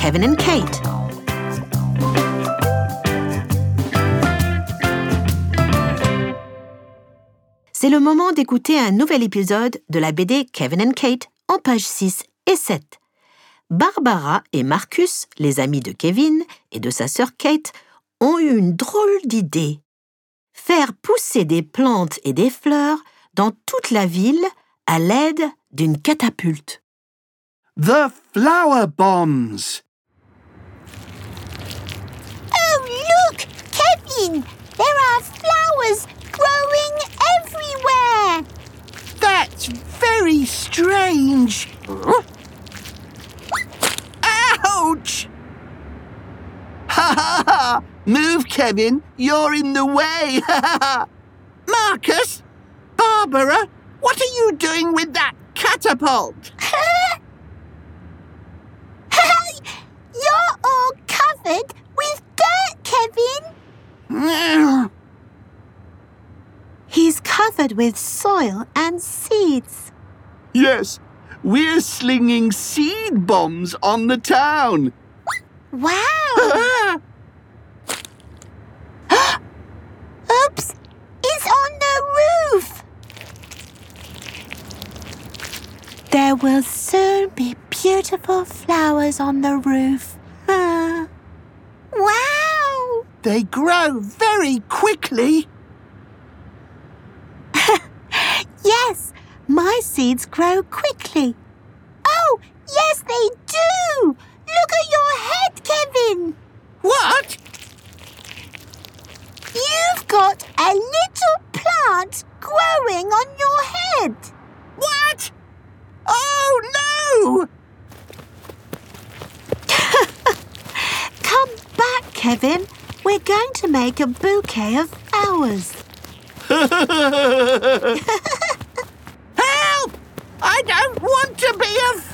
Kevin and Kate. C'est le moment d'écouter un nouvel épisode de la BD Kevin and Kate en pages 6 et 7. Barbara et Marcus, les amis de Kevin et de sa sœur Kate, ont eu une drôle d'idée. Faire pousser des plantes et des fleurs dans toute la ville à l'aide d'une catapulte. The flower bombs! Oh, look! Kevin! There are flowers growing everywhere! That's very strange. Ouch! Ha ha ha! Move, Kevin. You're in the way. Marcus! Barbara! What are you doing with that catapult? You're all covered with dirt, Kevin! He's covered with soil and seeds. Yes, we're slinging seed bombs on the town. Wow! Oops! It's on the roof! There will soon be beautiful flowers on the roof. Wow! They grow very quickly. Yes, my seeds grow quickly. Oh, yes they do! Look at your head, Kevin! What? You've got a little plant growing on your head. What? Oh, no! Come back, Kevin. We're going to make a bouquet of flowers. Help! I don't want to be a